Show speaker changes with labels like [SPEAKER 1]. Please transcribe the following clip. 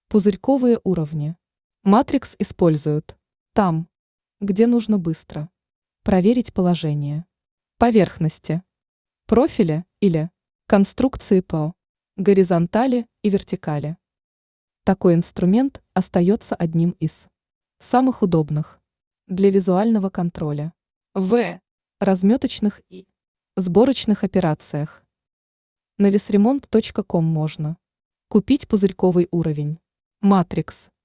[SPEAKER 1] Пузырьковые уровни. Матрикс используют там, где нужно быстро. Проверить положение. Поверхности. Профиля или конструкции по горизонтали и вертикали. Такой инструмент остается одним из самых удобных для визуального контроля в разметочных и сборочных операциях. На весремонт.ком можно купить пузырьковый уровень Матрикс